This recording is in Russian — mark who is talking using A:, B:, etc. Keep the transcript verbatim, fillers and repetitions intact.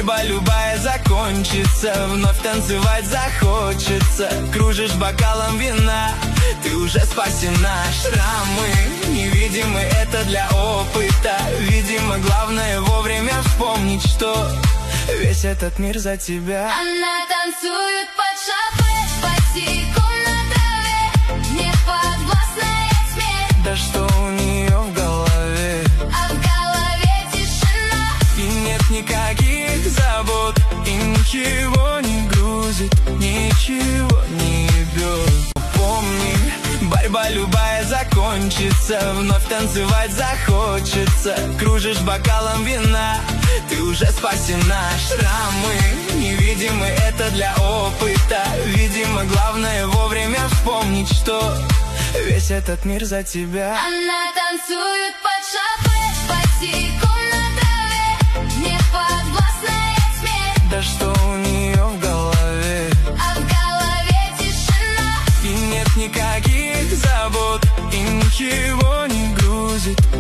A: борьба любая закончится, вновь танцевать захочется. Кружишь бокалом вина, ты уже спасена. Шрамы невидимы, это для опыта. Видимо, главное вовремя вспомнить, что весь этот мир за тебя.
B: Она танцует под шапы, босиком на траве, не подвластная тьме.
A: Да что у нее в голове?
B: А в голове тишина,
A: и нет никаких забот, и ничего не грузит, ничего не ебет. Помни, борьба любая закончится, вновь танцевать захочется. Кружишь бокалом вина, ты уже спасена. Шрамы невидимы, это для опыта. Видимо, главное вовремя вспомнить, что весь этот мир за тебя.
B: она танцует под шапы, босиком на траве, не подвластная тьме.
A: Да что у нее в голове?
B: А в голове тишина,
A: И нет никаких забот, и ничего не грузит,